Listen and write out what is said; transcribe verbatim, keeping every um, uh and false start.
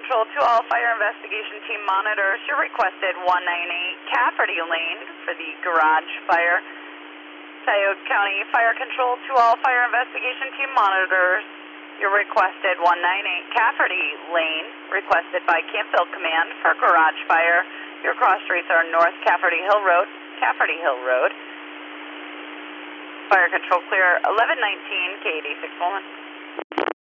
Control to all fire investigation team monitors. Your requested one ninety-eight Cafferty Lane for the garage fire. Tioga County Fire Control to all fire investigation team monitors. Your requested one ninety-eight Cafferty Lane, requested by Campbell Command for garage fire. Your cross streets are North Cafferty Hill Road, Cafferty Hill Road. Fire control clear, eleven nineteen, K eight six one.